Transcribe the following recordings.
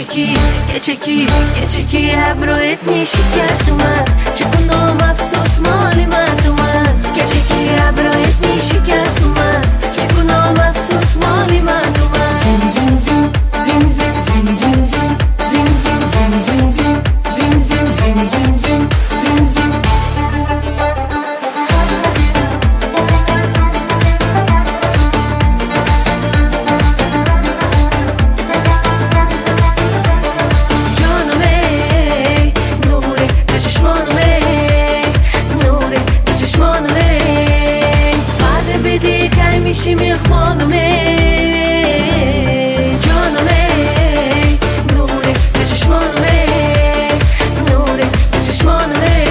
یه چکی ابروت شکست اومد چه کنم افسوس مال مردم است یه چکی ابروت شکست اومد چه کنم افسوس مال مردم است زیم زیم زیم زیم زیم زیم زیم زیم زیم زیم زیم زیم زیم زیم زیم زیم زیم زیم میشی میخوانمه جانمه نوره به چشمانمه نوره به چشمانمه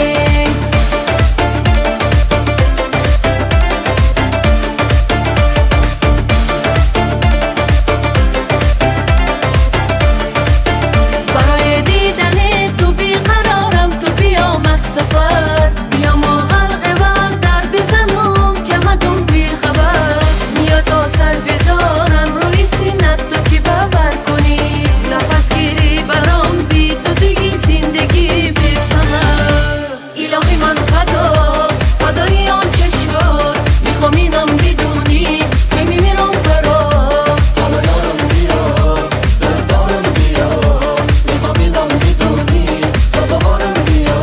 برای دیدن تو بیقرارم تو بیام از سفر بیام و حلقه بر در بزنم که مدوم بیخبر میاد سر بذارم روی سینت تو که باور کنی نفس گیری برام بی تو دیگه زندگی بی ثمر الهی من فدای آنچه شد میخوام اینم بدونی که میمیرم برات حالا یارم بیا دلدارم بیا میخوام اینم بدونی سازوارم بیا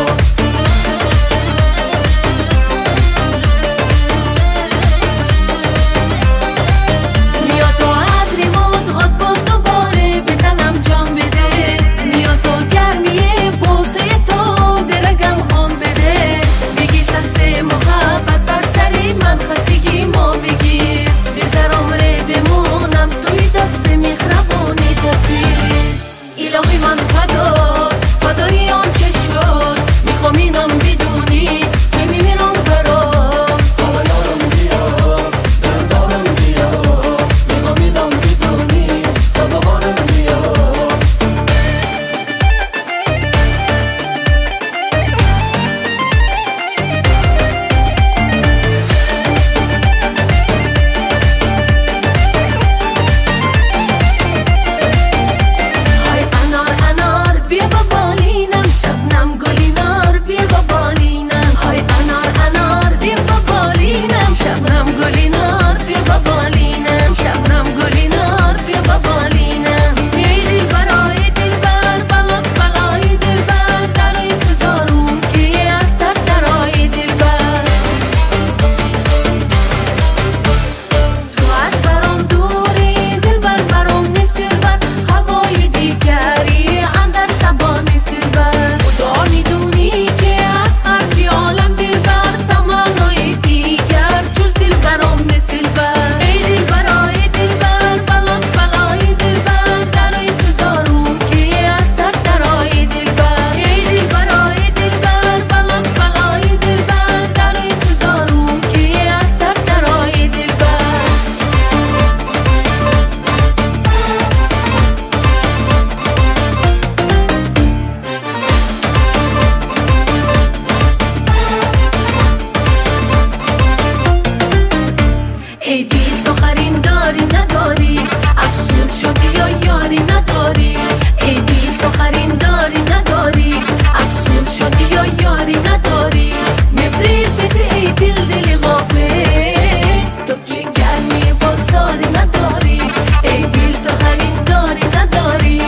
میاد تو عطری مدهات باز دوباره بدنم جان بده میاد تو گرمیه بوسه تو برگم هم بده بگیش دست محبت بر سری من خستگی ما بگیر بذار عمره بمونم توی دست مهربانی تصویر الهی من فدای آنچه شد میخوام اینم بدونی که میمیرم برات حالا یارم بیا دلدارم بیا میخوام اینم بدونی سازوارم بیا های انار بیا با بالینم شبنم گلینار بیا با بالینم های انار بیا با بالینم شبنم گلینار بیا با بالینم شبنم گلینار بیا با بالینم ای دلبرای دلبر بلای دلبر در انتظارم که از درای دلبر تو از برام دوری دلبر برام نیست دلبر هوای دیگری اندر زبان نیست دلبر خدا میدونی که از خرجی عالم دلبر تمنای دیگر جز دلبرام نیست دلبر ای دلبرای دلبر بلای دلبر در انتظارم که از درای دلبر ای دلبرای دلبر بلای دلبر در انتظارم که از درای دلبر ای دل تو خریداری نداری افسوس شدی یا یاری نداری ای دل تو خریداری نداری افسوس شدی یا یاری نداری مفرید بده ای دل غافل تو که گرمی بازاری نداری ای دل تو خریداری نداری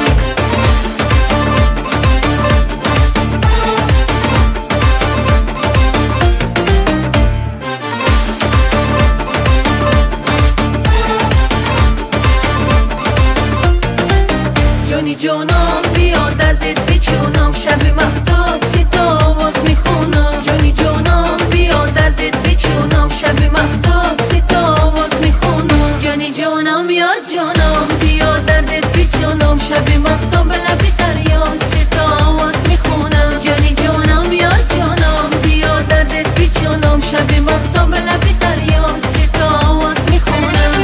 جانی جانم بیا دردت بچونم شب مختاب سیتا آواز میخونم جانی جانم بیا دردت بچونم شب مختاب سیتا آواز میخونم جانی جانم یار جانم بیا دردت بچونم شب مختاب لب دریام سیتا آواز میخونم جانی جانم یار جانم بیا دردت بچونم شب مختاب لب دریام سیتا آواز میخونم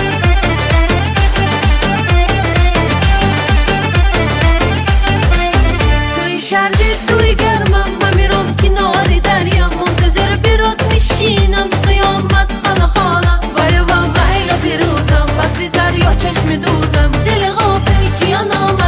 توی شرج توی گرمم من میرم کنار دریا منتظر برات میشینم قیامت خاله وای پیروزم بس به دریا چشم دوزم دل غافل کیانم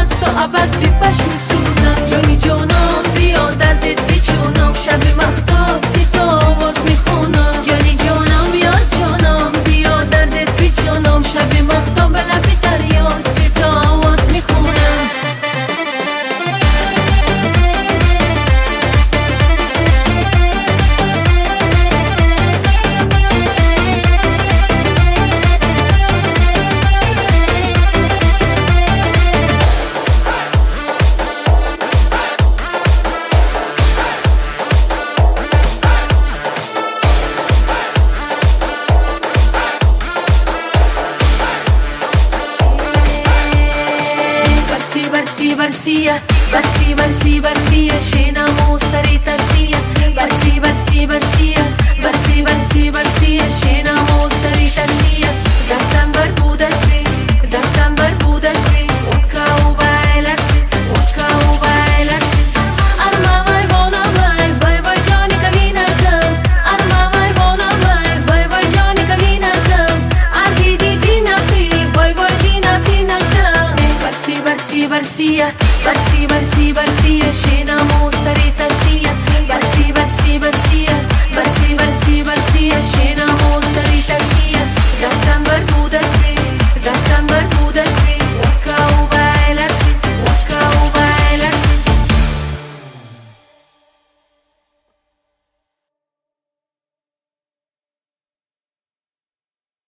Barsia, Barsia, Barsia, Barsia, scena mostari tarsia. Barsia, Barsia, Barsia, Barsia, Barsia, Barsia, scena mostari tarsia. Dastan barbudasti, dastan barbudasti, uka ubailarsi, uka ubailarsi. Arma vai vona vai Johnny camina dam. Arma vai vona vai Johnny camina dam. Ardi di dinafi, vai dinafi dam. Barsia, Barsia, Barsia, Barsia, Barsia, Barsia, scena